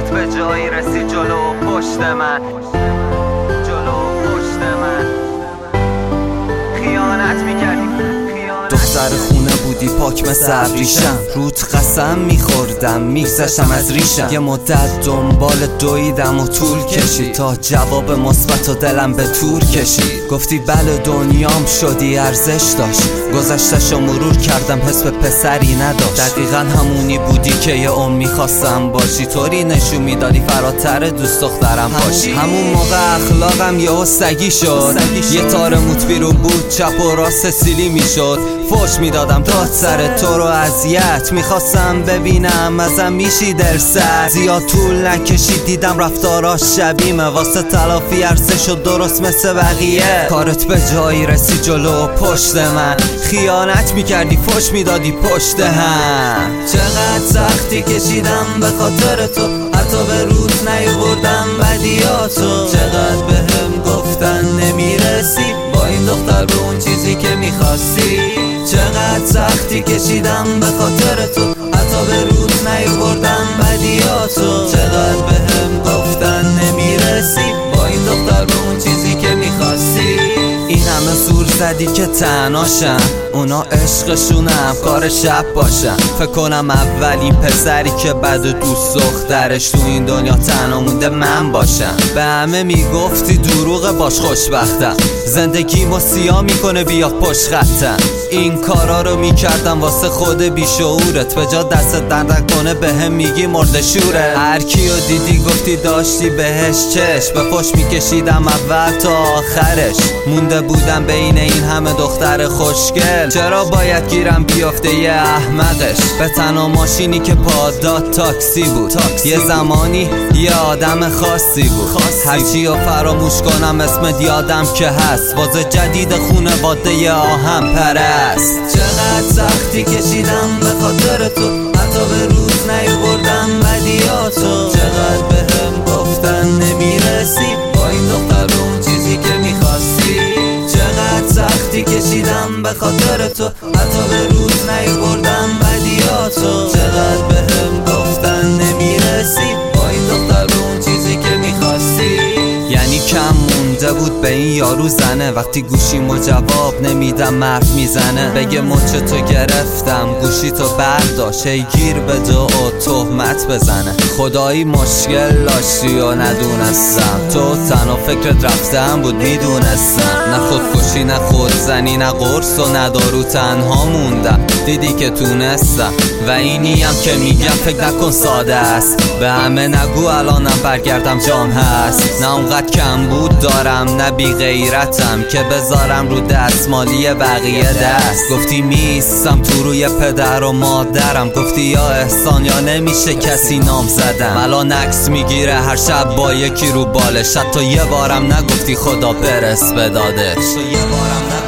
کارت به جایی رسی جلو و پشت من، جلو و پشت من خیانت میکردی. دختر خونه بودی پاک مثل ابریشم، روت قسم میخوردم میگذشتم از ریشم. یه مدت دنبال دویدم و طول کشید تا جواب مثبت و دلم به تور کشید. گفتی بله دنیام شدی ارزش داشت، گذشتشو مرور کردم حس به پسری نداشت. دقیقا همونی بودی که یه عمر میخواستم باشی، طوری نشون میدادی فراتر دوست دخترم باشی. همون موقع اخلاقم یهو سگی شد، یه تار موت بیرون بود چپ و راست سیلی میشد. فوش میدادم داد سر تو رو اذیت، میخواستم ببینم ازم میشی درصد. زیاد طول نکشید دیدم رفتاراش شبیمه، واسه تلافی عرصه شد درست مثل بقیه. کارت به جایی رسی جلو و پشت من، خیانت میکردی فوش میدادی پشت هم. چقدر سختی کشیدم به خاطر تو، حتی به روت نیاوردم بدیاتو. چقدر بهم گفتن نمیرسی با این دختر به اون چیزی که میخواستی. چقدر سختی کشیدم به خاطر تو، حتی به روت نیاوردم بدیاتو. چقدر بهم گفتن نمیرسی با این دختر به اون چیزی که میخواستی. این همه زور زدی که تنهاشم، اونا عشقشونم کار شب باشم. فکر کنم اولین پسری که بعد دوست دخترش تو این دنیا تنها مونده من باشم. به همه میگفتی دروغ باش خوشبختم، زندگیمو سیاه میکنه بیا پشت خطم. این کارا رو میکردم واسه خود بیشعورت، به جا دست درد کنه به هم میگی مرد شوره. هر کیو دیدی گفتی داشتی بهش چشم، به پشت میکشیدم اول تا آخرش. مونده بودم بین این همه دختر خوشگل، چرا باید گیرم بیافته یه احمقش. به تنها ماشینی که پاداد تاکسی بود، یه زمانی یه آدم خاصی بود. هرچی رو فراموش کنم اسم یادم که هست، واسه جدید خونواده آهم پرست. چقدر سختی کشیدم به خاطر تو، حتی به روت نیاوردم بدیاتو. چقدر بهم گفتن نمیرسی با این دختر به اون چیزی که میخواستی. چقدر سختی کشیدم به خاطر تو، حتی به روت نیاوردم بدیاتو. چقدر بهم گفتن نمیرسی با این دختر به اون چیزی که میخواستی. یعنی کم مونده بود به این یارو زنه، وقتی گوشیمو جواب نمیدم حرف میزنه. بگه مچ تو گرفتم گوشی تو برداشت، هی گیر بده و تهمت بزنه. خدایی مشکل داشتی و ندونستم، تو تنها فکرت رفتم بود میدونستم. نه خودکشی نه خودزنی نه قرص و نه دارو، تنها موندم دیدی که تونستم. و اینیم که میگم فکر نکن ساده است، به همه نگو الانم برگردم جام هست. نه اونقدر کم بود دارم نه بی غیرتم که بذارم رو دستمالی بقیه دست. گفتی میستم تو روی پدر و مادرم، گفتی یا احسان یا نمیشه کسی نام زدم. الان عکس میگیره هر شب با یکی رو بالش، حتی یه بارم نگفتی خدا برس به دادش.